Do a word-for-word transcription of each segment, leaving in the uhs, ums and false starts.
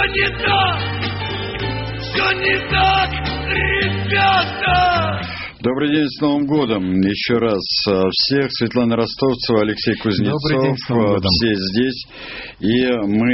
Все не так, все не так, ребята. Добрый день, с Новым годом. Еще раз всех. Светлана Ростовцева, Алексей Кузнецов. Добрый день, с Новым годом. Все здесь. И мы,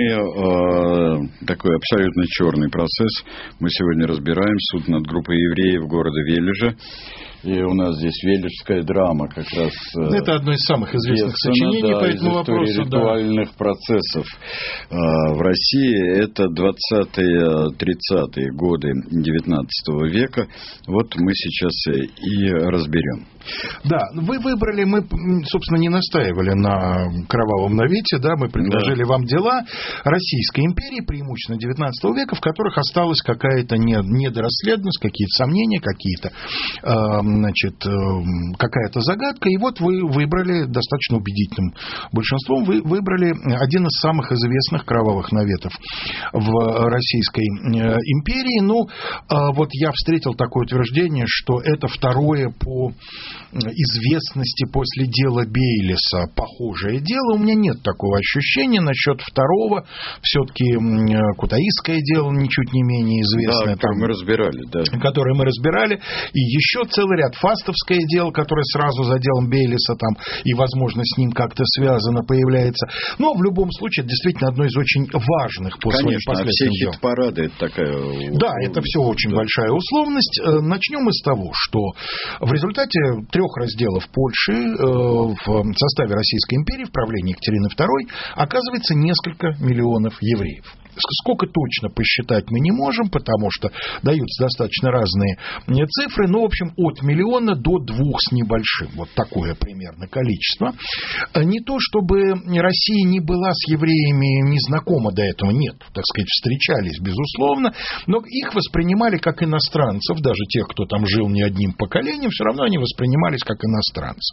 э, такой абсолютно черный процесс, мы сегодня разбираем суд над группой евреев города Велижа. И у нас здесь велижская драма как раз. Это одно из самых известных сочинений да, по этому вопросу. Ритуальных да. процессов э, в России. Это двадцатые-тридцатые годы девятнадцатого века. Вот мы сейчас и разберем. Да, вы выбрали, мы, собственно, не настаивали на кровавом навете, да, мы предложили да. вам дела Российской империи, преимущественно девятнадцатого века, в которых осталась какая-то недорасследованность, какие-то сомнения, какие-то, э, значит, э, какая-то загадка, и вот вы выбрали достаточно убедительным большинством, вы выбрали один из самых известных кровавых наветов в Российской империи. Ну, э, вот я встретил такое утверждение, что это второе по известности после дела Бейлиса похожее дело. У меня нет такого ощущения. Насчет второго, все-таки Кутаисское дело ничуть не менее известное. Да, которое мы разбирали. Да. Которое мы разбирали. И еще целый ряд. Фастовское дело, которое сразу за делом Бейлиса там и, возможно, с ним как-то связано, появляется. Но в любом случае, это действительно одно из очень важных по своим последствиям дел. Конечно, все хит-парады это такая... Да, это все очень да. большая условность. Начнем мы с того, что в результате трех разделов Польши в составе Российской империи в правлении Екатерины второй оказывается несколько миллионов евреев. Сколько точно посчитать мы не можем, потому что даются достаточно разные цифры, но, в общем, от миллиона до двух с небольшим. Вот такое примерно количество. Не то, чтобы Россия не была с евреями не знакома до этого, нет, так сказать, встречались, безусловно, но их воспринимали как иностранцев, даже тех, кто там жил не одним поколением, все равно они воспринимались как иностранцы.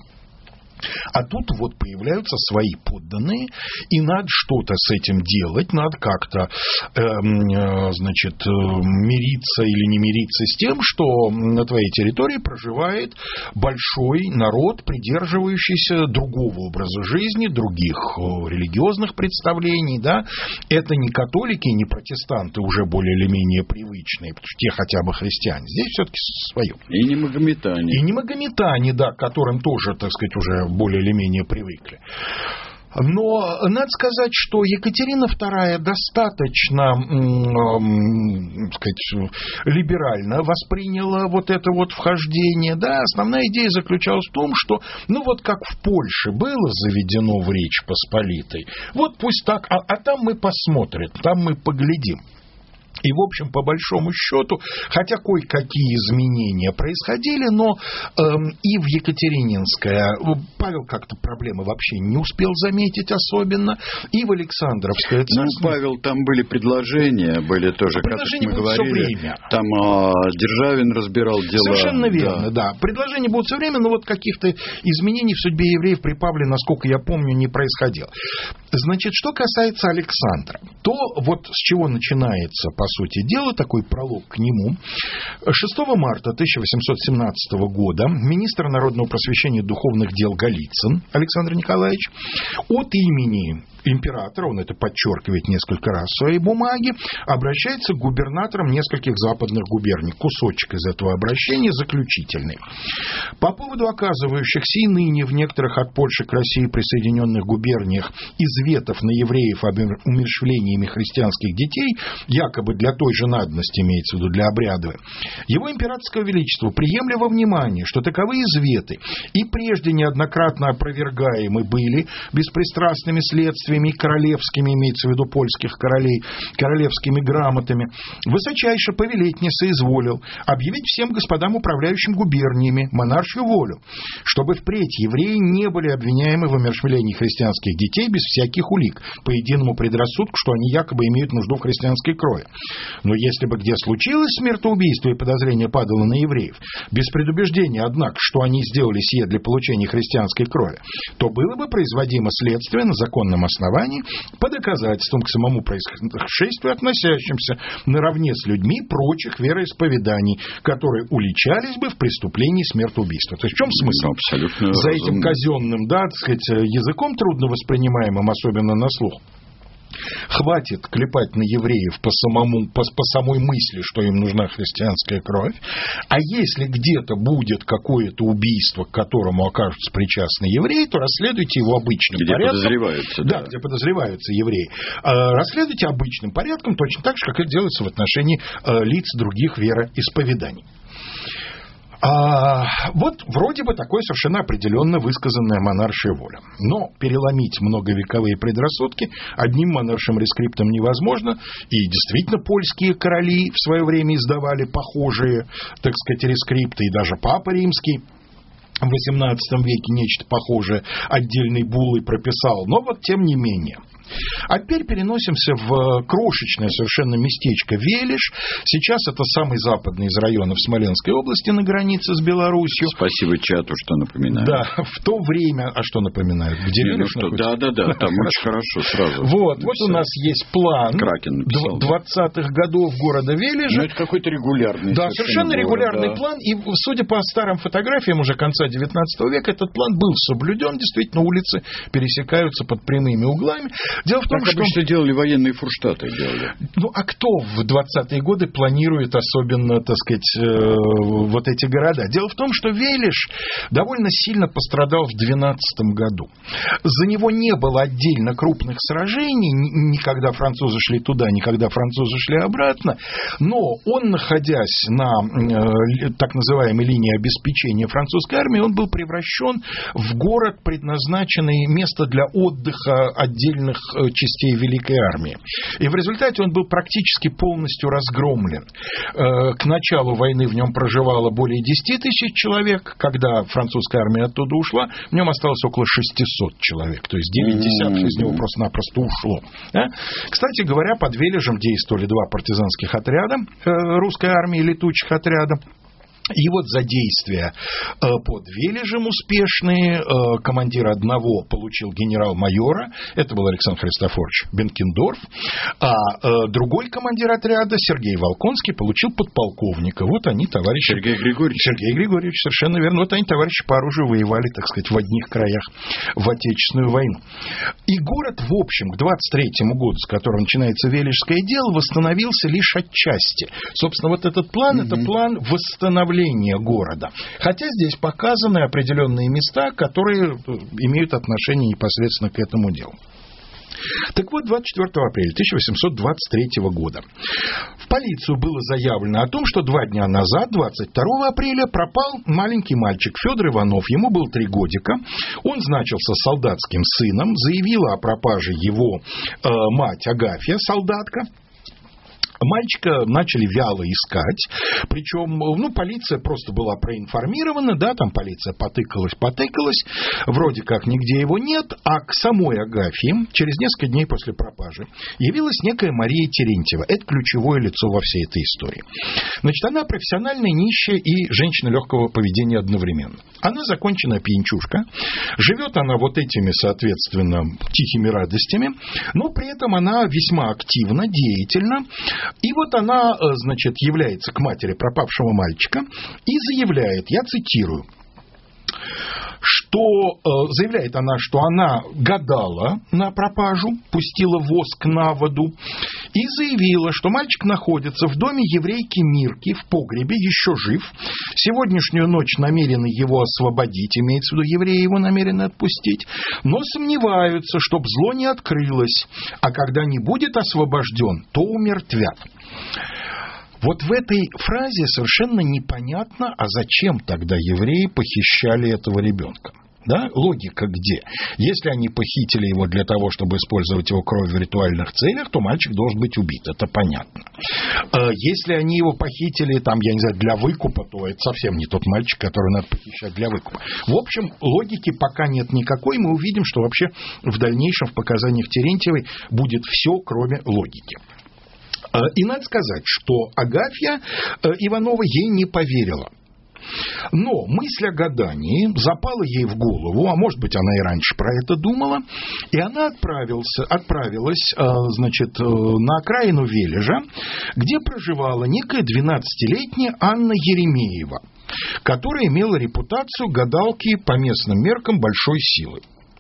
А тут вот появляются свои подданные, и надо что-то с этим делать, надо как-то, э, э, значит, мириться или не мириться с тем, что на твоей территории проживает большой народ, придерживающийся другого образа жизни, других религиозных представлений, да. Это не католики, не протестанты, уже более или менее привычные, потому что те хотя бы христиане. Здесь все-таки свое. И не магометане. И не магометане, да, к которым тоже, так сказать, уже более или менее привыкли. Но надо сказать, что Екатерина вторая достаточно, э, сказать, либерально восприняла вот это вот вхождение. Да, основная идея заключалась в том, что, ну вот как в Польше было заведено в Речь Посполитой, вот пусть так, а, а там мы посмотрим, там мы поглядим. И, в общем, по большому счету, хотя кое-какие изменения происходили, но э, и в Екатерининское Павел как-то проблемы вообще не успел заметить особенно, и в Александровское царство. Ну, Павел, там были предложения, были тоже, как мы говорили, там э, Державин разбирал дела. Совершенно верно, да. да. Предложения будут все время, но вот каких-то изменений в судьбе евреев при Павле, насколько я помню, не происходило. Значит, что касается Александра, то вот с чего начинается, по сути дела, такой пролог к нему. шестого марта тысяча восемьсот семнадцатого года министр народного просвещения и духовных дел Голицын Александр Николаевич от имени императора, он это подчеркивает несколько раз в своей бумаге, обращается к губернаторам нескольких западных губерний. Кусочек из этого обращения заключительный. По поводу оказывающихся и ныне в некоторых от Польши к России присоединенных губерниях изветов на евреев об умерщвлениями христианских детей, якобы для той же надобности, имеется в виду для обрядовой, его императорское величество приемля во внимание, что таковые изветы и прежде неоднократно опровергаемы были беспристрастными следствиями и королевскими, имеется в виду польских королей, королевскими грамотами, высочайше повелеть не соизволил объявить всем господам управляющим губерниями монаршью волю, чтобы впредь евреи не были обвиняемы в умерщвлении христианских детей без всяких улик, по единому предрассудку, что они якобы имеют нужду в христианской крови. Но если бы где случилось смертоубийство и подозрение падало на евреев, без предубеждения, однако, что они сделали сие для получения христианской крови, то было бы производимо следствие на законном основании по доказательствам к самому происшествию, относящимся наравне с людьми прочих вероисповеданий, которые уличались бы в преступлении смертоубийства. То есть в чем смысл? Абсолютно За разумно. этим казенным, да, так сказать, языком трудно воспринимаемым, особенно на слух, хватит клепать на евреев по, самому, по, по самой мысли, что им нужна христианская кровь, а если где-то будет какое-то убийство, к которому окажутся причастны евреи, то расследуйте его обычным где порядком. Подозреваются, да, да, где подозреваются евреи. Расследуйте обычным порядком, точно так же, как это делается в отношении лиц других вероисповеданий. А, вот вроде бы такое совершенно определенно высказанная монаршая воля. Но переломить многовековые предрассудки одним монаршим рескриптом невозможно. И действительно польские короли в свое время издавали похожие, так сказать, рескрипты. И даже Папа Римский в восемнадцатом веке нечто похожее отдельной буллой прописал. Но вот тем не менее. А теперь переносимся в крошечное совершенно местечко Велиш. Сейчас это самый западный из районов Смоленской области на границе с Белоруссией. Спасибо чату, что напоминает. Да, в то время... А что напоминает? Где Не, Велиш ну что, находится? да, да, да, там очень хорошо сразу. Вот, вот у нас есть план Кракен написал, двадцатых годов города Велижа. Ну, это какой-то регулярный. Да, совершенно город, регулярный да. план. И, судя по старым фотографиям уже конца девятнадцатого века, этот план был соблюден. Действительно, улицы пересекаются под прямыми углами. Дело в том, так что... обычно делали военные фурштаты. Делали. Ну, а кто в двадцатые годы планирует особенно, так сказать, э, вот эти города? Дело в том, что Велиш довольно сильно пострадал в двенадцатом году. За него не было отдельно крупных сражений, ни когда французы шли туда, ни когда французы шли обратно, но он, находясь на э, так называемой линии обеспечения французской армии, он был превращен в город, предназначенный место для отдыха отдельных э, частей Великой армии. И в результате он был практически полностью разгромлен. К началу войны в нем проживало более десять тысяч человек. Когда французская армия оттуда ушла, в нем осталось около шестьсот человек. То есть девять десятых из него просто-напросто ушло. Да? Кстати говоря, под Велижем действовали два партизанских отряда русской армии, летучих отряда. И вот за действия под Велижем успешные командир одного получил генерал-майора, это был Александр Христофорович Бенкендорф, а другой командир отряда, Сергей Волконский, получил подполковника. Вот они, товарищи... Сергей Григорьевич. Сергей Григорьевич, совершенно верно. Вот они, товарищи по оружию, воевали, так сказать, в одних краях в Отечественную войну. И город, в общем, к двадцать третьему году, с которого начинается Велижское дело, восстановился лишь отчасти. Собственно, вот этот план, mm-hmm. это план восстановления города. Хотя здесь показаны определенные места, которые имеют отношение непосредственно к этому делу. Так вот, двадцать четвёртого апреля тысяча восемьсот двадцать третьего года в полицию было заявлено о том, что два дня назад, двадцать второго апреля, пропал маленький мальчик Федор Иванов. Ему было три годика. Он значился солдатским сыном. Заявила о пропаже его э, мать Агафья, солдатка. Мальчика начали вяло искать, причем, ну, полиция просто была проинформирована, да, там полиция потыкалась, потыкалась, вроде как нигде его нет, а к самой Агафье через несколько дней после пропажи явилась некая Мария Терентьева. Это ключевое лицо во всей этой истории. Значит, она профессиональная нищая и женщина легкого поведения одновременно. Она законченная пьянчушка, живет она вот этими, соответственно, тихими радостями, но при этом она весьма активна, деятельна. И вот она, значит, является к матери пропавшего мальчика и заявляет, я цитирую, что заявляет она, что она гадала на пропажу, пустила воск на воду и заявила, что мальчик находится в доме еврейки Мирки в погребе, еще жив. Сегодняшнюю ночь намерены его освободить, имеется в виду, евреи его намерены отпустить, но сомневаются, чтоб зло не открылось, а когда не будет освобожден, то умертвят. Вот в этой фразе совершенно непонятно, а зачем тогда евреи похищали этого ребенка. Да? Логика где? Если они похитили его для того, чтобы использовать его кровь в ритуальных целях, то мальчик должен быть убит, это понятно. Если они его похитили, там, я не знаю, для выкупа, то это совсем не тот мальчик, который надо похищать для выкупа. В общем, логики пока нет никакой, мы увидим, что вообще в дальнейшем в показаниях Терентьевой будет все, кроме логики. И надо сказать, что Агафья Иванова ей не поверила. Но мысль о гадании запала ей в голову, а может быть, она и раньше про это думала, и она отправился, отправилась, значит, на окраину Велижа, где проживала некая двенадцатилетняя Анна Еремеева, которая имела репутацию гадалки по местным меркам большой силы.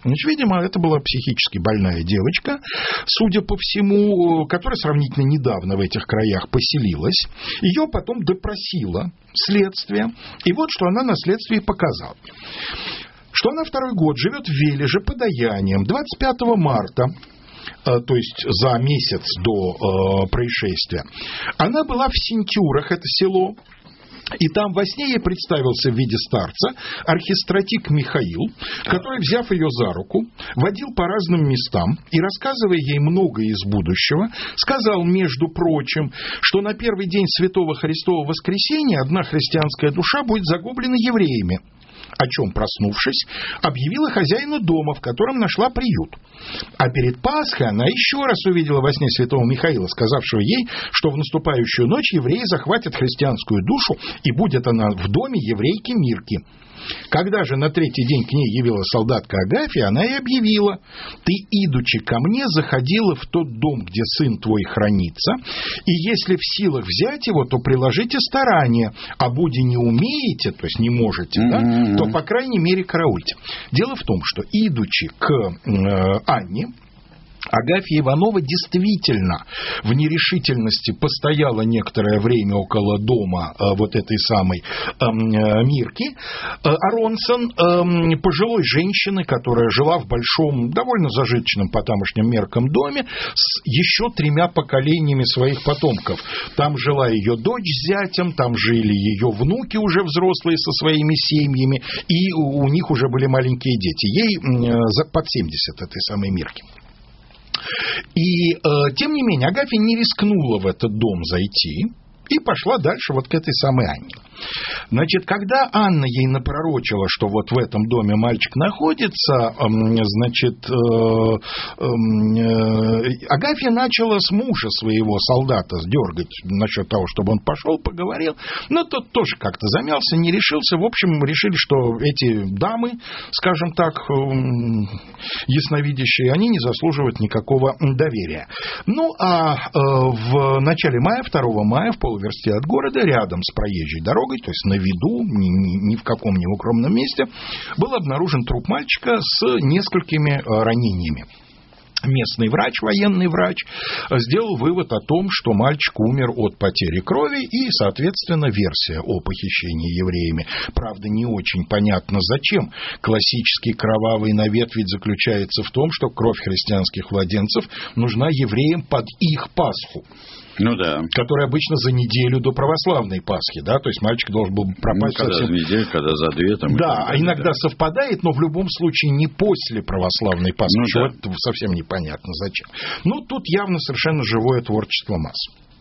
Значит, видимо, это была психически больная девочка, судя по всему, которая сравнительно недавно в этих краях поселилась. Ее потом допросило следствие, и вот что она на следствии показала. Что она второй год живет в Вележе подаянием. двадцать пятого марта, то есть за месяц до э, происшествия, она была в Синтюрах, это село, и там во сне ей представился в виде старца архистратик Михаил, который, взяв ее за руку, водил по разным местам и, рассказывая ей многое из будущего, сказал, между прочим, что на первый день Святого Христова Воскресения одна христианская душа будет загублена евреями, о чем, проснувшись, объявила хозяину дома, в котором нашла приют. А перед Пасхой она еще раз увидела во сне святого Михаила, сказавшего ей, что в наступающую ночь евреи захватят христианскую душу, и будет она в доме еврейки Мирки. Когда же на третий день к ней явилась солдатка Агафья, она и объявила: «Ты, идучи ко мне, заходила в тот дом, где сын твой хранится, и если в силах взять его, то приложите старания, а буди не умеете, то есть не можете, mm-hmm. да, то, по крайней мере, караульте». Дело в том, что, идучи к э, Анне, Агафья Иванова действительно в нерешительности постояла некоторое время около дома э, вот этой самой э, Мирки э, Аронсон, э, пожилой женщины, которая жила в большом, довольно зажиточном по тамошним меркам доме с еще тремя поколениями своих потомков. Там жила ее дочь с зятем, там жили ее внуки уже взрослые со своими семьями, и у них уже были маленькие дети. Ей э, под семьдесят этой самой Мирки. И, э, тем не менее, Агафья не рискнула в этот дом зайти и пошла дальше вот к этой самой Анне. Значит, когда Анна ей напророчила, что вот в этом доме мальчик находится, значит, э, э, Агафья начала с мужа своего солдата дергать насчет того, чтобы он пошел, поговорил, но тот тоже как-то замялся, не решился. В общем, решили, что эти дамы, скажем так, ясновидящие, они не заслуживают никакого доверия. Ну, а э, в начале мая, второго мая, в полуверсте от города, рядом с проезжей дорогой, то есть на виду, ни, ни, ни в каком ни укромном месте, был обнаружен труп мальчика с несколькими ранениями. Местный врач, военный врач, сделал вывод о том, что мальчик умер от потери крови, и, соответственно, версия о похищении евреями. Правда, не очень понятно, зачем. Классический кровавый навет ведь заключается в том, что кровь христианских младенцев нужна евреям под их Пасху. Ну да. Который обычно за неделю до православной Пасхи, да, то есть мальчик должен был пропасть ну, когда совсем... за неделю, когда за две. Там, да, а иногда да. совпадает, но в любом случае не после православной Пасхи, ну, что да. это совсем непонятно зачем. Ну, тут явно совершенно живое творчество масс.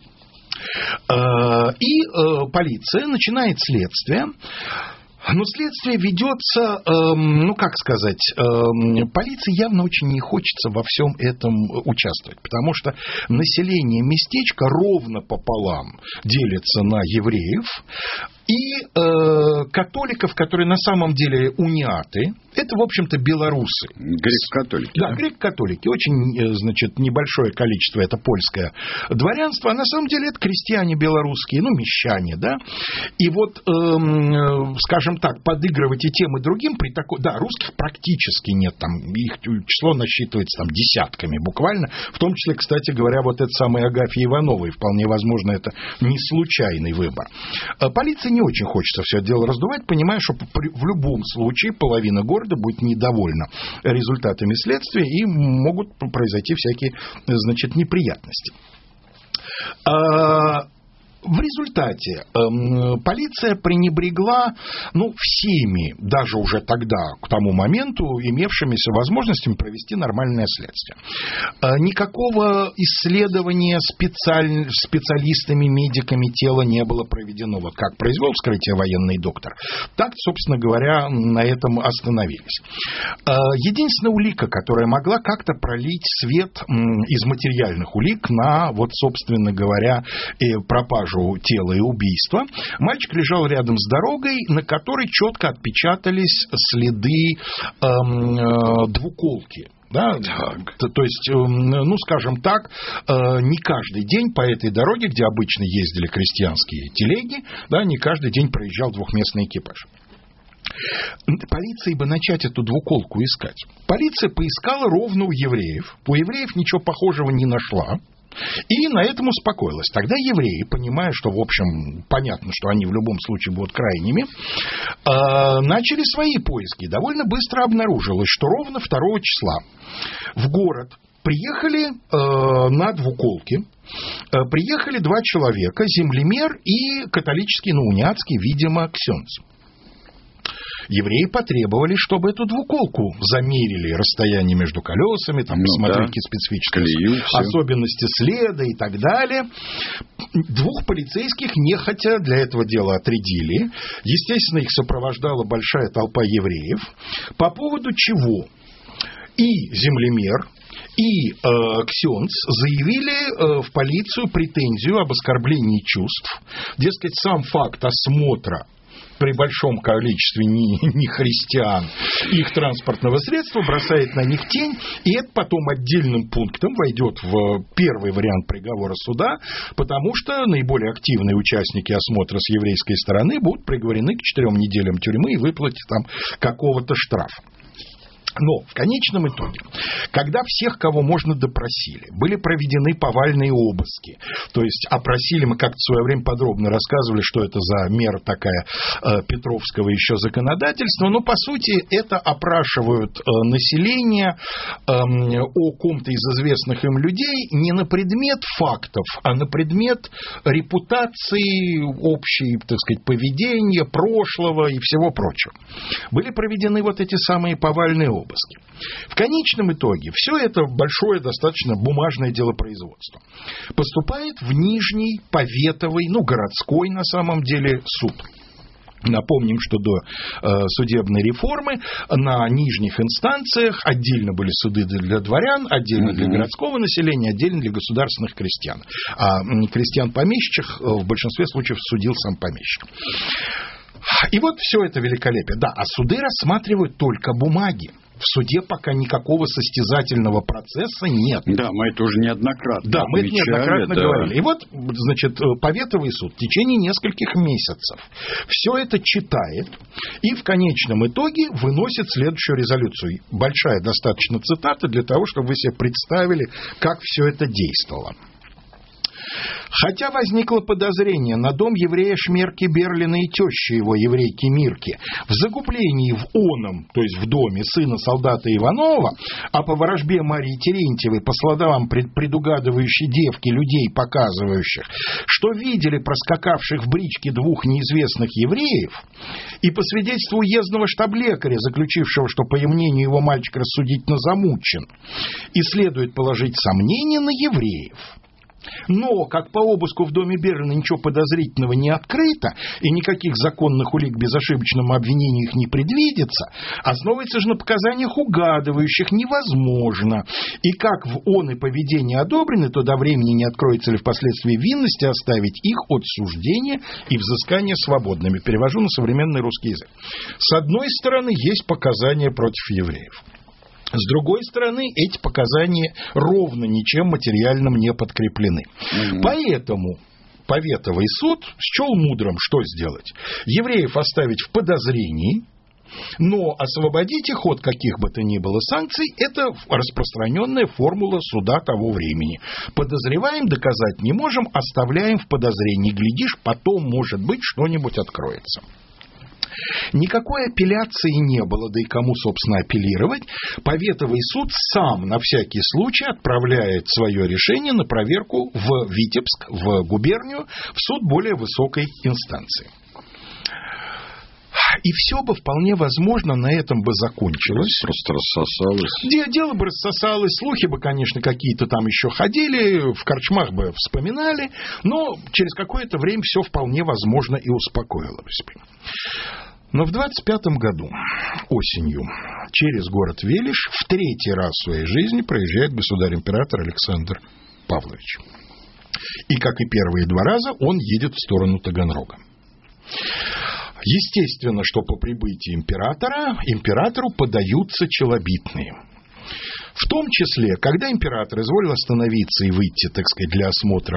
И полиция начинает следствие. Но следствие ведется, эм, ну как сказать, эм, полиции явно очень не хочется во всем этом участвовать, потому что население местечка ровно пополам делится на евреев и э, католиков, которые на самом деле униаты. Это, в общем-то, белорусы. Греко-католики. Да, да? греко-католики. Очень, значит, небольшое количество это польское дворянство, а на самом деле это крестьяне белорусские, ну, мещане, да. И вот, эм, скажем так, подыгрывать и тем, и другим при такой... Да, русских практически нет, там, их число насчитывается там десятками буквально, в том числе, кстати говоря, вот это самое Агафья Иванова, и вполне возможно, это не случайный выбор. Полиции не очень хочется все это дело раздувать, понимая, что в любом случае половина города будет недовольна результатами следствия, и могут произойти всякие, значит, неприятности. В результате э, полиция пренебрегла, ну, всеми, даже уже тогда, к тому моменту, имевшимися возможностями провести нормальное следствие. Э, никакого исследования специаль... специалистами, медиками тела не было проведено. Вот как произвел вскрытие военный доктор, так, собственно говоря, на этом остановились. Э, единственная улика, которая могла как-то пролить свет э, из материальных улик на, вот, собственно говоря, э, пропажу тела и убийства. Мальчик лежал рядом с дорогой, на которой четко отпечатались следы эм, э, двуколки. Да? То, то есть, ну, скажем так, не каждый день по этой дороге, где обычно ездили крестьянские телеги, да, не каждый день проезжал двухместный экипаж. Полиции бы начать эту двуколку искать. Полиция поискала ровно у евреев. У евреев ничего похожего не нашла. И на этом успокоилась. Тогда евреи, понимая, что, в общем, понятно, что они в любом случае будут крайними, начали свои поиски. Довольно быстро обнаружилось, что ровно второго числа в город приехали на двуколке, приехали два человека, землемер и католический, ну, униатский, видимо, ксенц. Евреи потребовали, чтобы эту двуколку замерили, расстояние между колесами, там, ну, посмотрели, да, какие специфические Колею, особенности следа и так далее. Двух полицейских нехотя для этого дела отрядили. Естественно, их сопровождала большая толпа евреев. По поводу чего и землемер, и э, ксенц заявили э, в полицию претензию об оскорблении чувств. Дескать, сам факт осмотра при большом количестве нехристиан их транспортного средства бросает на них тень, и это потом отдельным пунктом войдет в первый вариант приговора суда, потому что наиболее активные участники осмотра с еврейской стороны будут приговорены к четырем неделям тюрьмы и выплате там какого-то штрафа. Но в конечном итоге, когда всех, кого можно, допросили, были проведены повальные обыски, то есть опросили, мы как-то в свое время подробно рассказывали, что это за мера такая э, Петровского еще законодательства, но по сути это опрашивают э, население э, о ком-то из известных им людей не на предмет фактов, а на предмет репутации, общей, так сказать, поведения, прошлого и всего прочего. Были проведены вот эти самые повальные обыски. Обыски. В конечном итоге все это большое, достаточно бумажное делопроизводство поступает в Нижний Поветовый, ну, городской на самом деле суд. Напомним, что до э, судебной реформы на нижних инстанциях отдельно были суды для дворян, отдельно для городского населения, отдельно для государственных крестьян. А крестьян-помещичьих в большинстве случаев судил сам помещик. И вот все это великолепие. Да, а суды рассматривают только бумаги. В суде пока никакого состязательного процесса нет. Да, мы это уже неоднократно Да, мы это неоднократно да. говорили. И вот, значит, Поветовый суд в течение нескольких месяцев все это читает и в конечном итоге выносит следующую резолюцию. Большая достаточно цитата для того, чтобы вы себе представили, как все это действовало. Хотя возникло подозрение на дом еврея Шмерки Берлина и тещи его, еврейки Мирки, в загублении в оном, то есть в доме сына солдата Иванова, а по ворожбе Марии Терентьевой, по словам предугадывающей девки, людей, показывающих, что видели проскакавших в бричке двух неизвестных евреев, и по свидетельству уездного штаб-лекаря, заключившего, что, по мнению его, мальчик рассудительно замучен, и следует положить сомнение на евреев. Но, как по обыску в доме Берлина ничего подозрительного не открыто, и никаких законных улик безошибочному обвинению их не предвидится, основывается же на показаниях угадывающих невозможно. И как в он и поведение одобрены, то до времени не откроется ли впоследствии винности оставить их от суждения и взыскания свободными. Перевожу на современный русский язык. С одной стороны, есть показания против евреев. С другой стороны, эти показания ровно ничем материальным не подкреплены. Mm-hmm. Поэтому Поветовый суд счел мудрым, что сделать? Евреев оставить в подозрении, но освободить их от каких бы то ни было санкций – это распространенная формула суда того времени. Подозреваем, доказать не можем, оставляем в подозрении. Глядишь, потом, может быть, что-нибудь откроется. Никакой апелляции не было, да и кому, собственно, апеллировать. Поветовый суд сам на всякий случай отправляет свое решение на проверку в Витебск, в губернию, в суд более высокой инстанции. И все бы вполне возможно на этом бы закончилось. Просто рассосалось. Дело бы рассосалось, слухи бы, конечно, какие-то там еще ходили, в корчмах бы вспоминали, но через какое-то время все вполне возможно и успокоилось бы. Но в двадцать пятом году, осенью, через город Велиш в третий раз в своей жизни проезжает государь-император Александр Павлович. И, как и первые два раза, он едет в сторону Таганрога. Естественно, что по прибытии императора, императору подаются челобитные. В В том числе, когда император изволил остановиться и выйти, так сказать, для осмотра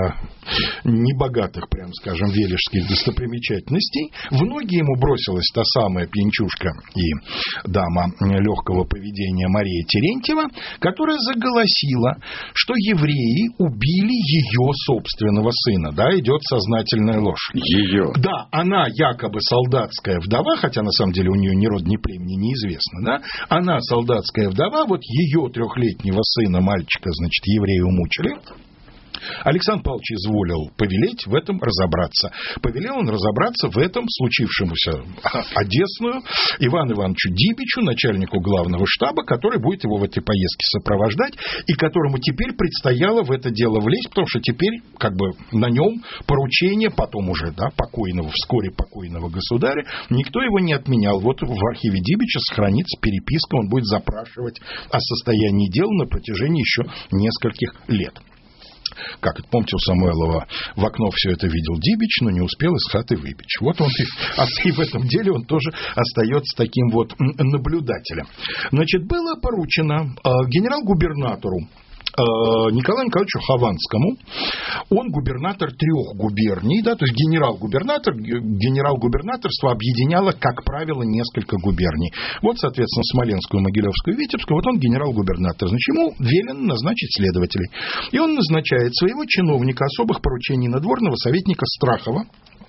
э, небогатых, прям скажем, вележских достопримечательностей, в ноги ему бросилась та самая пьянчушка и дама легкого поведения Мария Терентьева, которая заголосила, что евреи убили ее собственного сына. Да, идет сознательная ложь. Ее. Да, она якобы солдатская вдова, хотя на самом деле у нее ни род, ни племени неизвестно, да, она солдатская вдова, вот ее трехлетнего сына, мальчика, значит, евреи умучили. Александр Павлович изволил повелеть в этом разобраться. Повелел он разобраться в этом случившемуся одесную Ивану Ивановичу Дибичу, начальнику главного штаба, который будет его в этой поездке сопровождать, и которому теперь предстояло в это дело влезть, потому что теперь как бы на нем поручение, потом уже, да, покойного, вскоре покойного государя, никто его не отменял. Вот в архиве Дибича сохранится переписка, он будет запрашивать о состоянии дел на протяжении еще нескольких лет. Как это, помните, у Самойлова в окно все это видел Дибич, но не успел из хаты выбечь. Вот он и, и в этом деле он тоже остается таким вот наблюдателем. Значит, было поручено э, генерал-губернатору Николаю Николаевичу Хованскому, он губернатор трех губерний, да, то есть генерал-губернатор, генерал-губернаторство объединяло, как правило, несколько губерний. Вот, соответственно, Смоленскую, Могилевскую, Витебскую, вот он генерал-губернатор. Значит, ему велено назначить следователей. И он назначает своего чиновника особых поручений надворного советника Страхова.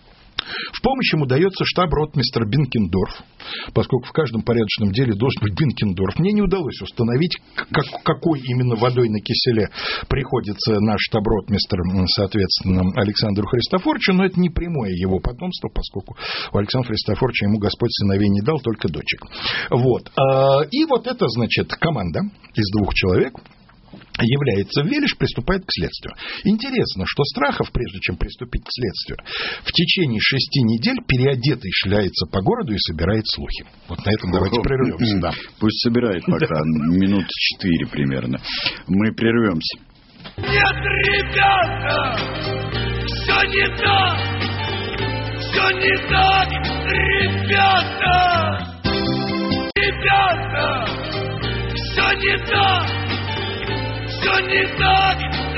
В помощь ему дается штаб-ротмистр Бенкендорф, поскольку в каждом порядочном деле должен быть Бенкендорф. Мне не удалось установить, как, какой именно водой на киселе приходится наш штаб-ротмистр, соответственно, Александру Христофоровичу, но это не прямое его потомство, поскольку у Александра Христофоровича ему Господь сыновей не дал, только дочек. Вот. И вот эта, значит, команда из двух человек является в Велиж, приступает к следствию. Интересно, что Страхов, прежде чем приступить к следствию, в течение шести недель переодетый шляется по городу и собирает слухи. Вот на этом давайте прервемся. Да. Пусть собирает пока, минут четыре примерно. Мы прервемся. Нет, ребята, все не так, все не так, ребята, ребята, все не так. Все не так,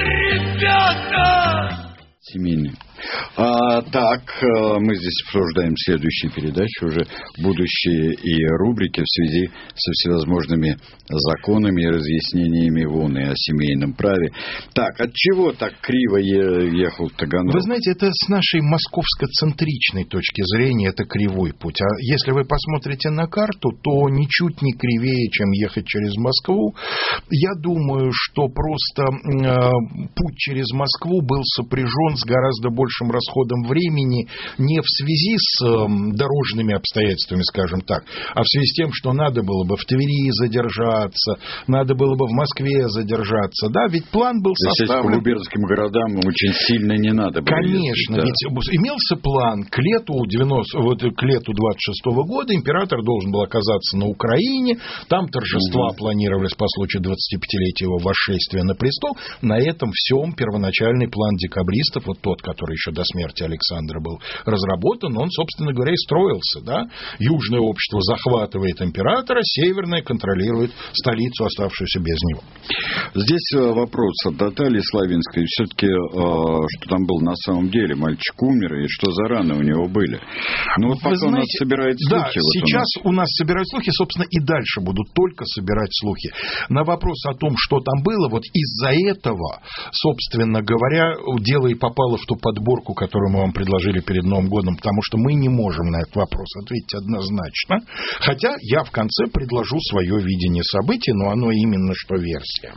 ребята! Семейный. А, так, мы здесь обсуждаем следующие передачи, уже будущие и рубрики в связи со всевозможными законами и разъяснениями ВОН и о семейном праве. Так, от чего так криво ехал Таганрог? Вы знаете, это с нашей московско-центричной точки зрения это кривой путь. А если вы посмотрите на карту, то ничуть не кривее, чем ехать через Москву. Я думаю, что просто э, путь через Москву был сопряжен с гораздо большим расходом времени не в связи с э, дорожными обстоятельствами, скажем так, а в связи с тем, что надо было бы в Твери задержаться, надо было бы в Москве задержаться, да, ведь план был составлен... По губернским городам очень сильно не надо было. Конечно, ездить, ведь да. Имелся план к лету, девяностого, вот, к лету двадцать шестого года император должен был оказаться на Украине, там торжества угу. планировались по случаю двадцатипятилетия его восшествия на престол. На этом всем первоначальный план декабристов, вот тот, который еще до смерти Александра был разработан, он, собственно говоря, и строился. Да? Южное общество захватывает императора, северное контролирует столицу, оставшуюся без него. Здесь вопрос от Натальи Славинской. Все-таки, что там было на самом деле? Мальчик умер, и что за раны у него были? Ну, вот пока знаете, у нас собирают слухи. Да, вот сейчас у нас. у нас собирают слухи, собственно, и дальше будут только собирать слухи. На вопрос о том, что там было, вот из-за этого, собственно говоря, дело и попало в ту подборку, которую мы вам предложили перед Новым годом, потому что мы не можем на этот вопрос ответить однозначно. Хотя я в конце предложу свое видение событий, но оно именно что версия.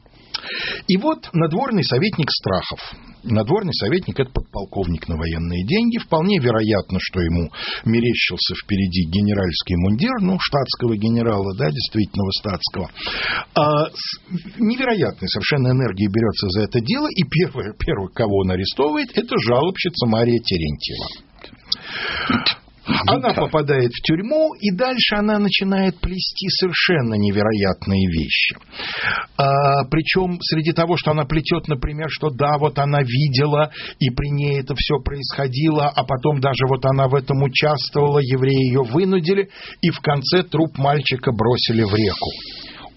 И вот надворный советник Страхов. Надворный советник – это подполковник на военные деньги. Вполне вероятно, что ему мерещился впереди генеральский мундир, ну, штатского генерала, да, действительного статского. А с невероятной совершенно энергией берется за это дело, и первое, первое, кого он арестовывает, это жалобщица Мария Терентьева. Она попадает в тюрьму, и дальше она начинает плести совершенно невероятные вещи. А, причем среди того, что она плетет, например, что да, вот она видела, и при ней это все происходило, а потом даже вот она в этом участвовала, евреи ее вынудили, и в конце труп мальчика бросили в реку.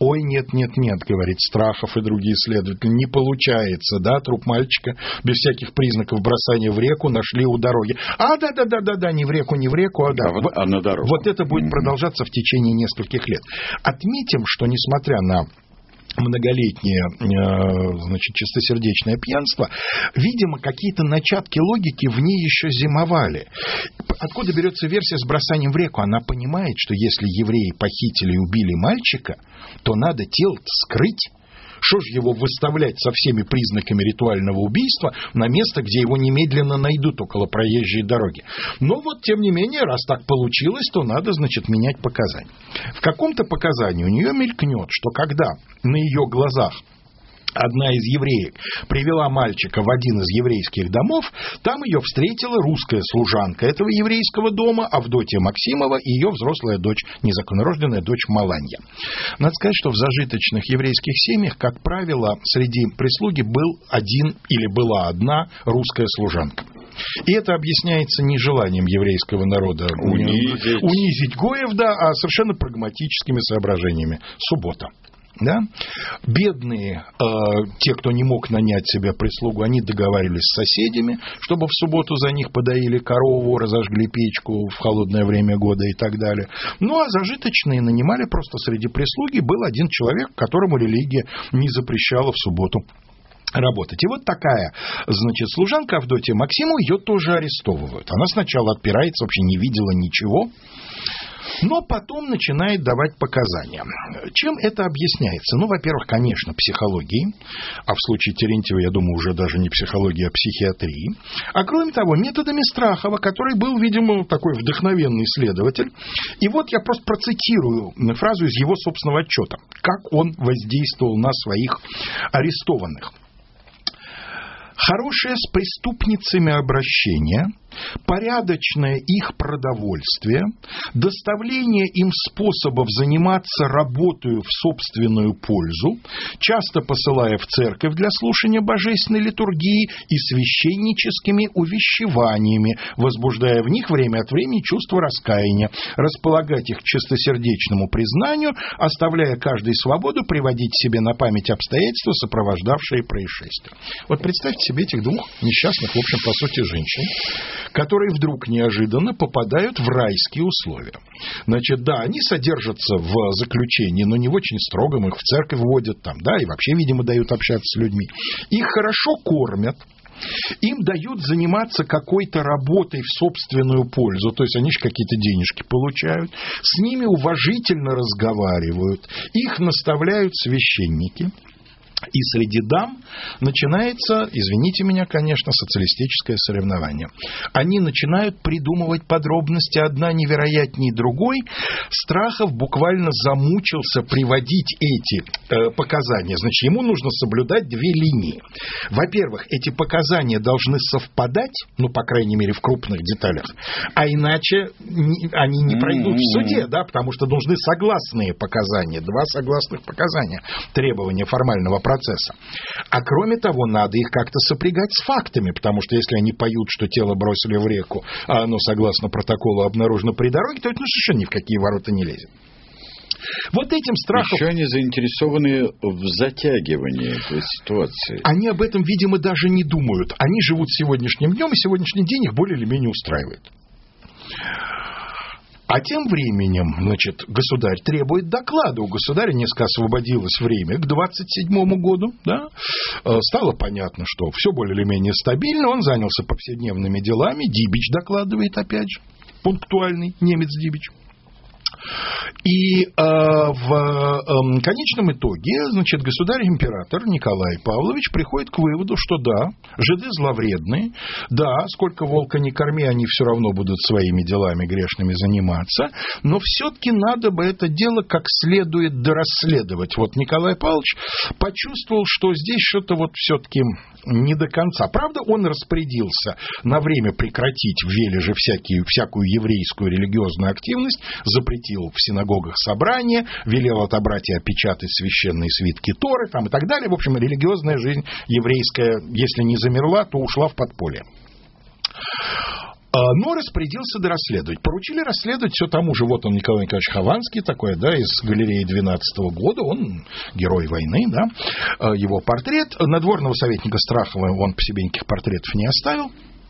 Ой, нет, нет, нет, говорит Страхов и другие следователи, не получается, да, труп мальчика без всяких признаков бросания в реку нашли у дороги. А, да-да-да-да-да, не в реку, не в реку, а, да. а, вот, а на дорогу. Вот это будет mm-hmm. продолжаться в течение нескольких лет. Отметим, что несмотря на многолетнее, значит, чистосердечное пьянство, видимо, какие-то начатки логики в ней еще зимовали. Откуда берется версия с бросанием в реку? Она понимает, что если евреи похитили и убили мальчика, то надо тело скрыть. Что ж его выставлять со всеми признаками ритуального убийства на место, где его немедленно найдут около проезжей дороги? Но вот, тем не менее, раз так получилось, то надо, значит, менять показания. В каком-то показании у нее мелькнет, что когда на ее глазах одна из евреек привела мальчика в один из еврейских домов, там ее встретила русская служанка этого еврейского дома, Авдотья Максимова, и ее взрослая дочь, незаконнорожденная дочь Маланья. Надо сказать, что в зажиточных еврейских семьях, как правило, среди прислуги был один или была одна русская служанка. И это объясняется не желанием еврейского народа унизить, унизить гоев, да, а совершенно прагматическими соображениями. Суббота. Да? Бедные, э, те, кто не мог нанять себе прислугу, они договаривались с соседями, чтобы в субботу за них подоили корову, разожгли печку в холодное время года и так далее. Ну, а зажиточные нанимали просто среди прислуги. Был один человек, которому религия не запрещала в субботу работать. И вот такая, значит, служанка Авдотья Максиму, ее тоже арестовывают. Она сначала отпирается, вообще не видела ничего, но потом начинает давать показания. Чем это объясняется? Ну, во-первых, конечно, психологией, а в случае Терентьева, я думаю, уже даже не психологией, а психиатрией. А кроме того, методами Страхова, который был, видимо, такой вдохновенный следователь. И вот я просто процитирую фразу из его собственного отчета, как он воздействовал на своих арестованных. Хорошее с преступницами обращение, порядочное их продовольствие, доставление им способов заниматься работой в собственную пользу, часто посылая в церковь для слушания божественной литургии и священническими увещеваниями, возбуждая в них время от времени чувство раскаяния, располагать их к чистосердечному признанию, оставляя каждой свободу приводить себе на память обстоятельства, сопровождавшие происшествие. Вот представьте себе этих двух несчастных, в общем, по сути, женщин, которые вдруг неожиданно попадают в райские условия. Значит, да, они содержатся в заключении, но не в очень строгом, их в церковь водят там, да, и вообще, видимо, дают общаться с людьми. Их хорошо кормят, им дают заниматься какой-то работой в собственную пользу, то есть они же какие-то денежки получают, с ними уважительно разговаривают, их наставляют священники. И среди дам начинается, извините меня, конечно, социалистическое соревнование. Они начинают придумывать подробности, одна невероятнее другой. Страхов буквально замучился приводить эти э, показания. Значит, ему нужно соблюдать две линии. Во-первых, эти показания должны совпадать, ну, по крайней мере, в крупных деталях, а иначе не, они не пройдут в суде, да, потому что нужны согласные показания, два согласных показания, требования формального процесса. процесса. А кроме того, надо их как-то сопрягать с фактами, потому что если они поют, что тело бросили в реку, а оно, согласно протоколу, обнаружено при дороге, то это ну, совершенно ни в какие ворота не лезет. Вот этим Страхов... Еще они заинтересованы в затягивании этой ситуации. Они об этом, видимо, даже не думают. Они живут сегодняшним днем, и сегодняшний день их более или менее устраивает. А тем временем, значит, государь требует доклада. У государя несколько освободилось время к двадцать седьмому году. Да? Стало понятно, что все более или менее стабильно. Он занялся повседневными делами. Дибич докладывает, опять же, пунктуальный немец Дибич. И э, в э, конечном итоге, значит, государь-император Николай Павлович приходит к выводу, что да, жиды зловредные, да, сколько волка не корми, они все равно будут своими делами грешными заниматься, но все-таки надо бы это дело как следует дорасследовать. Вот Николай Павлович почувствовал, что здесь что-то вот все-таки не до конца. Правда, он распорядился на время прекратить в Вележе всякие, всякую еврейскую религиозную активность, запретил в синагогах собрания, велел отобрать и опечатать священные свитки Торы там, и так далее. В общем, религиозная жизнь еврейская, если не замерла, то ушла в подполье. Но распорядился дорасследовать. Поручили расследовать все тому же, вот он, Николай Николаевич Хованский, такой, да, из галереи двенадцатого года, он герой войны, да, его портрет. Надворного советника Страхова он по себе никаких портретов не оставил.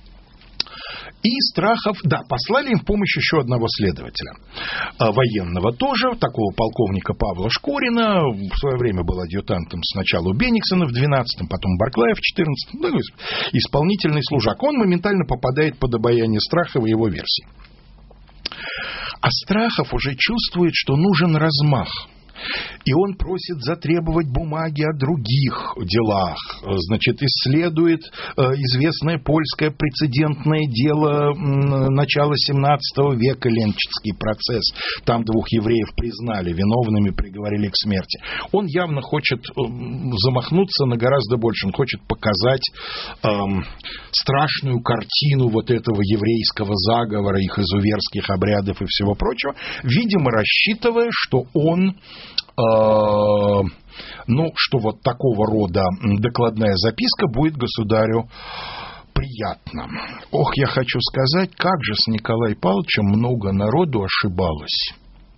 И Страхов, да, послали им в помощь еще одного следователя, военного тоже, такого полковника Павла Шкорина, в свое время был адъютантом сначала у Бениксона в двенадцатом, потом Барклая в четырнадцатом, ну, исполнительный служак. Он моментально попадает под обаяние Страхова и его версии. А Страхов уже чувствует, что нужен размах. И он просит затребовать бумаги о других делах. Значит, исследует известное польское прецедентное дело начала семнадцатого века, Ленчицкий процесс. Там двух евреев признали виновными, приговорили к смерти. Он явно хочет замахнуться на гораздо больше. Он хочет показать эм, страшную картину вот этого еврейского заговора, их изуверских обрядов и всего прочего, видимо, рассчитывая, что он... Э, ну, что вот такого рода докладная записка будет государю приятна. Ох, я хочу сказать, как же с Николаем Павловичем много народу ошибалось.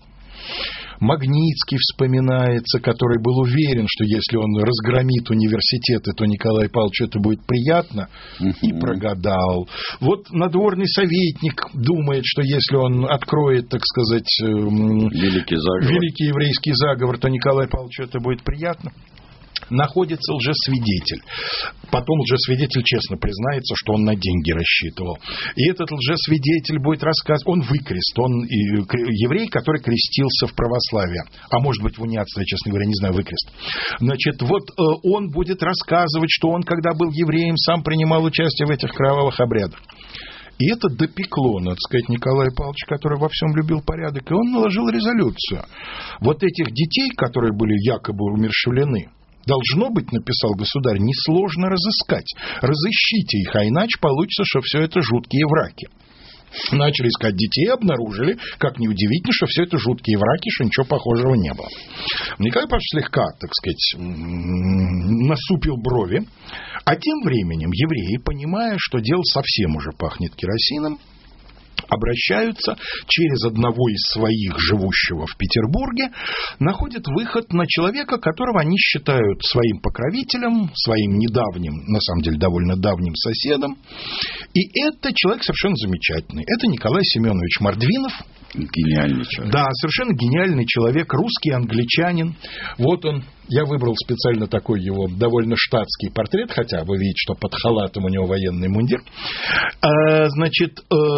Магнитский вспоминается, который был уверен, что если он разгромит университеты, то Николаю Павловичу это будет приятно, uh-huh. и прогадал. Вот надворный советник думает, что если он откроет, так сказать, великий заговор, великий еврейский заговор, то Николаю Павловичу это будет приятно. Находится лжесвидетель. Потом лжесвидетель честно признается, что он на деньги рассчитывал. И этот лжесвидетель будет рассказывать, он выкрест, он еврей, который крестился в православие. А может быть в униатстве, честно говоря, не знаю, выкрест. Значит, вот он будет рассказывать, что он, когда был евреем, сам принимал участие в этих кровавых обрядах. И это допекло, надо сказать, Николая Павловича, который во всем любил порядок. И он наложил резолюцию. Вот этих детей, которые были якобы умерщвлены, должно быть, написал государь, несложно разыскать. Разыщите их, а иначе получится, что все это жуткие враки. Начали искать детей, обнаружили, как неудивительно, что все это жуткие враки, что ничего похожего не было. Николай Павлович слегка, так сказать, насупил брови, а тем временем евреи, понимая, что дело совсем уже пахнет керосином, обращаются через одного из своих, живущего в Петербурге, находят выход на человека, которого они считают своим покровителем, своим недавним, на самом деле довольно давним соседом. И это человек совершенно замечательный. Это Николай Семенович Мордвинов. Гениальный человек. Да, совершенно гениальный человек, русский англичанин. Вот он. Я выбрал специально такой его довольно штатский портрет, хотя вы видите, что под халатом у него военный мундир. Значит,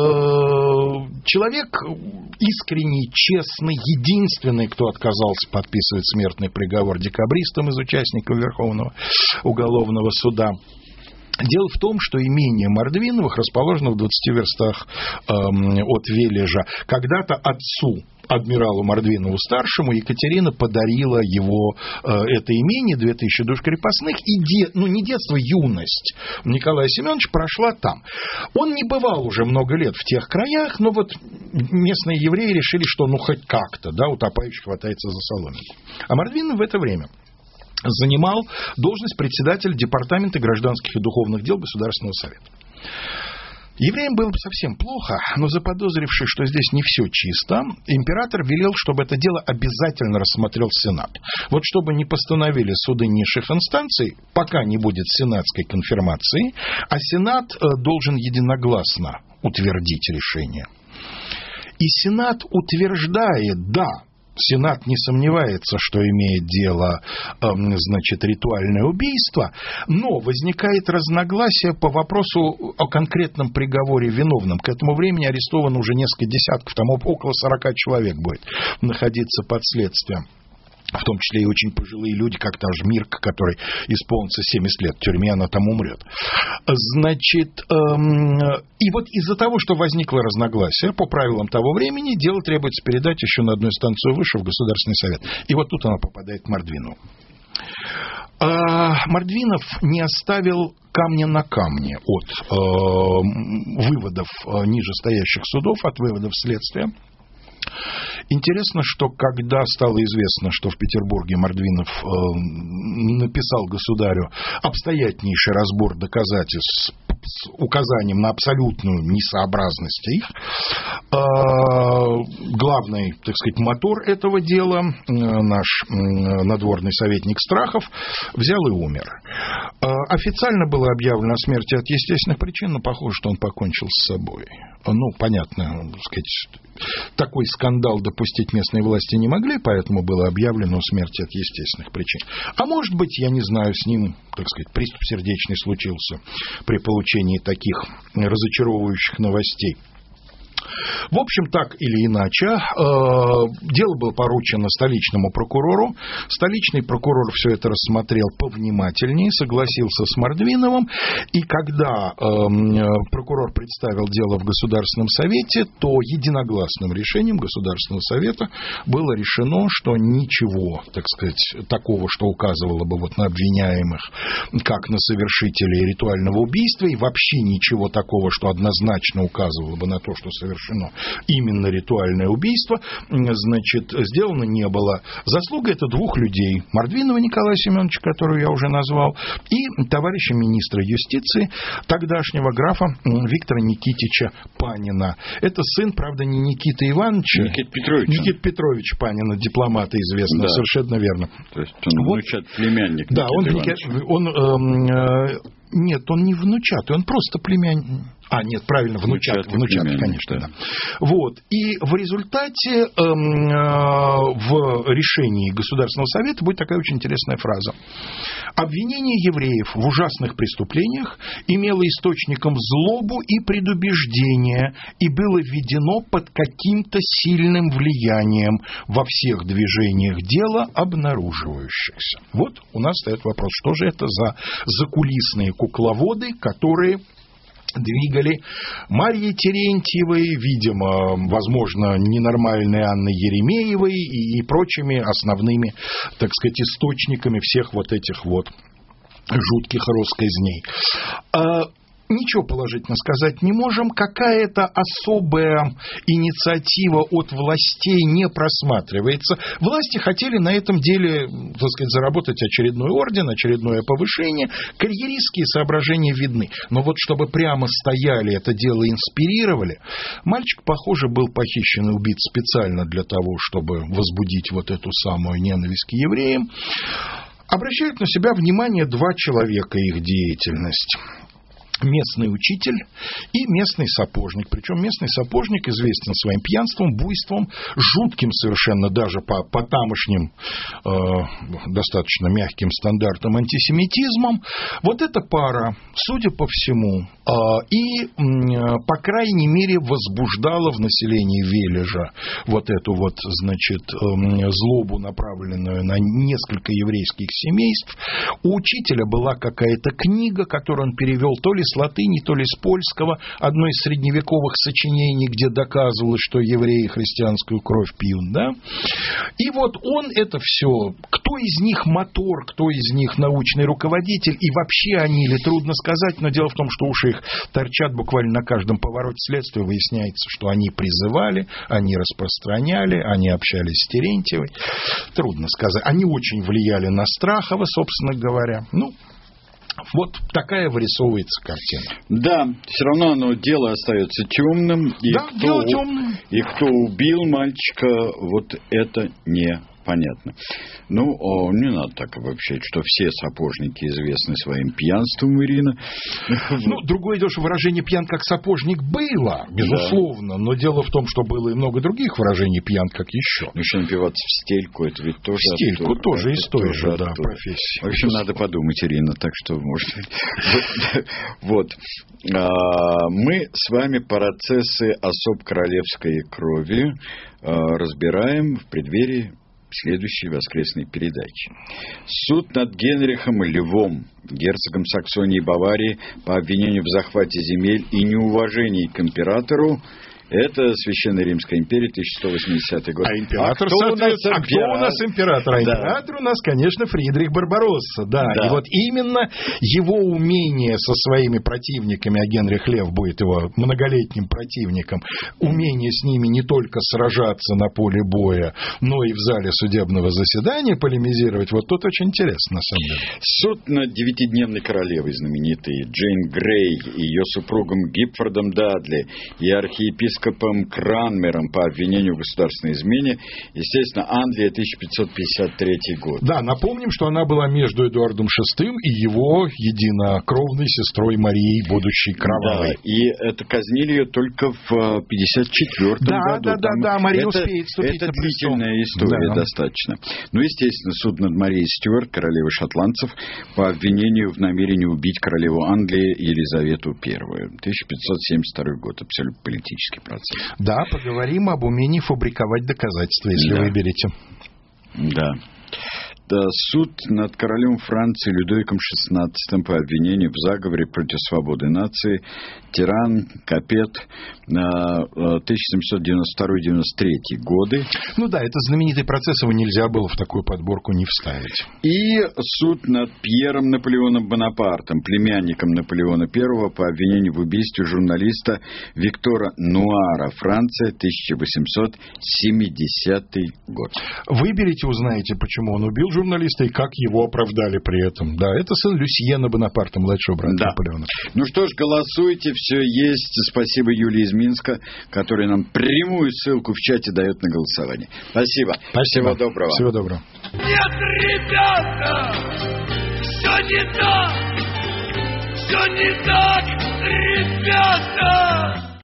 человек искренний, честный, единственный, кто отказался подписывать смертный приговор декабристам из участников Верховного уголовного суда. Дело в том, что имение Мордвиновых расположено в двадцати верстах э, от Вележа. Когда-то отцу, адмиралу Мордвинову-старшему, Екатерина подарила его, э, это имение, две тысячи душ крепостных, и де, ну, не детство, юность Николая Семеновича прошла там. Он не бывал уже много лет в тех краях, но вот местные евреи решили, что ну хоть как-то, да, утопающий хватается за соломинку. А Мордвинов в это время занимал должность председателя Департамента гражданских и духовных дел Государственного совета. Евреям было бы совсем плохо, но заподозривший, что здесь не все чисто, император велел, чтобы это дело обязательно рассмотрел Сенат. Вот чтобы не постановили суды низших инстанций, пока не будет сенатской конфирмации, а Сенат должен единогласно утвердить решение. И Сенат утверждает, да, Сенат не сомневается, что имеет дело, значит, ритуальное убийство, но возникает разногласие по вопросу о конкретном приговоре виновным. К этому времени арестовано уже несколько десятков, там около сорока человек будет находиться под следствием. В том числе и очень пожилые люди, как та же Мирка, которой исполнится семьдесят лет в тюрьме, она там умрет. Значит, эм, и вот из-за того, что возникло разногласие, по правилам того времени, дело требуется передать еще на одну инстанцию выше, в Государственный совет. И вот тут оно попадает к Мордвинову. А Мордвинов не оставил камня на камне от э, выводов нижестоящих судов, от выводов следствия. Интересно, что когда стало известно, что в Петербурге Мордвинов э, написал государю обстоятельнейший разбор доказательств с указанием на абсолютную несообразность их. Главный, так сказать, мотор этого дела, наш надворный советник Страхов, взял и умер. Официально было объявлено о смерти от естественных причин, но похоже, что он покончил с собой. Ну, понятно, так сказать, такой скандал допустить местные власти не могли, поэтому было объявлено о смерти от естественных причин. А может быть, я не знаю, с ним, так сказать, приступ сердечный случился при получении таких разочаровывающих новостей. В общем, так или иначе, дело было поручено столичному прокурору. Столичный прокурор все это рассмотрел повнимательнее, согласился с Мордвиновым. И когда прокурор представил дело в Государственном совете, то единогласным решением Государственного совета было решено, что ничего, так сказать, такого, что указывало бы вот на обвиняемых, как на совершителей ритуального убийства, и вообще ничего такого, что однозначно указывало бы на то, что совершено именно ритуальное убийство, значит, сделано не было. Заслуга это двух людей: Мордвинова Николая Семеновича, которого я уже назвал, и товарища министра юстиции, тогдашнего графа Виктора Никитича Панина. Это сын, правда, не Никиты Ивановича, Никита Петрович. Никита Петрович Панина, дипломата известного, да. Совершенно верно. То есть он вот. Внучат племянник Да, Никиты он, он э, нет, он не внучатый, он просто племянник. А, нет, правильно, внучатый, внучатый, конечно, да. Вот. И в результате э, в решении Государственного совета будет такая очень интересная фраза. Обвинение евреев в ужасных преступлениях имело источником злобу и предубеждение и было введено под каким-то сильным влиянием во всех движениях дела обнаруживающихся. Вот у нас стоит вопрос, что же это за закулисные кукловоды, которые двигали Марьей Терентьевой, видимо, возможно, ненормальной Анной Еремеевой и, и прочими основными, так сказать, источниками всех вот этих вот жутких россказней. Ничего положительно сказать не можем. Какая-то особая инициатива от властей не просматривается. Власти хотели на этом деле, так сказать, заработать очередной орден, очередное повышение. Карьеристские соображения видны. Но вот чтобы прямо стояли, это дело инспирировали. Мальчик, похоже, был похищен и убит специально для того, чтобы возбудить вот эту самую ненависть к евреям. Обращают на себя внимание два человека, их деятельность. Местный учитель и местный сапожник. Причем местный сапожник известен своим пьянством, буйством, жутким совершенно даже по, по тамошним э, достаточно мягким стандартам антисемитизмом. Вот эта пара, судя по всему, э, и, э, по крайней мере, возбуждала в населении Вележа вот эту вот, значит, э, злобу, направленную на несколько еврейских семейств. У учителя была какая-то книга, которую он перевел то ли с латыни, то ли с польского, одно из средневековых сочинений, где доказывалось, что евреи христианскую кровь пьют, да? И вот он это все, кто из них мотор, кто из них научный руководитель, и вообще они ли, трудно сказать, но дело в том, что уши их торчат буквально на каждом повороте следствия, выясняется, что они призывали, они распространяли, они общались с Терентьевой, трудно сказать, они очень влияли на Страхова, собственно говоря, ну, вот такая вырисовывается картина. Да, все равно оно, дело остается темным. И да, кто, дело темное. И кто убил мальчика, вот это непонятно. Ну, не надо так обобщать, что все сапожники известны своим пьянством, Ирина. Ну, другое дело, что выражение «пьян как сапожник» было, безусловно, да. Но дело в том, что было и много других выражений «пьян как еще». Ну, еще напиваться в стельку, это ведь тоже... В стельку оттуда, тоже из той же, да, профессии. В общем, надо подумать, Ирина, так что, может быть... Вот. Мы с вами процессы особ королевской крови разбираем в преддверии следующей воскресной передачи. Суд над Генрихом Львом, герцогом Саксонии и Баварии, по обвинению в захвате земель и неуважении к императору Это Священная Римская империя, тысяча сто восьмидесятый год. А император, а кто, у нас, а кто у нас император? А да. император у нас, конечно, Фридрих Барбаросса. Да. Да. И вот именно его умение со своими противниками, а Генрих Лев будет его многолетним противником, умение с ними не только сражаться на поле боя, но и в зале судебного заседания полемизировать, вот тут очень интересно, на самом деле. Суд над девятидневной королевой знаменитой Джейн Грей и ее супругом Гипфордом Дадли и архиепископом Кранмером по обвинению в государственной измене, естественно, Англия, тысяча пятьсот пятьдесят третий год. Да, напомним, что она была между Эдуардом шестым и его единокровной сестрой Марией, будущей Кровавой. Да, и это казнили ее только в пятьдесят четвёртом да, году. Да, да, Там да, Мария это, успеет вступить это на престол. Это длительная история, да. достаточно. Ну, естественно, суд над Марией Стюарт, королевой шотландцев, по обвинению в намерении убить королеву Англии Елизавету Первую. тысяча пятьсот семьдесят второй год, абсолютно политический процесс. Да, поговорим об умении фабриковать доказательства, если да. выберете. Да. Да, суд над королем Франции Людовиком шестнадцатым по обвинению в заговоре против свободы нации, тиран, капет, тысяча семьсот девяносто второй — девяносто третий годы. Ну да, это знаменитый процесс, его нельзя было в такую подборку не вставить. И суд над Пьером Наполеоном Бонапартом, племянником Наполеона Первого, по обвинению в убийстве журналиста Виктора Нуара, Франция, тысяча восемьсот семидесятый год. Выберите, узнаете, почему он убил журналиста и как его оправдали при этом. Да, это сын Люсьена Бонапарта, младшего брата да. Наполеона. Ну что ж, голосуйте, все есть. Спасибо Юлии из Минска, которая нам прямую ссылку в чате дает на голосование. Спасибо. Спасибо. Всего доброго. Всего доброго. Нет, ребята, все не так, все не так, ребята.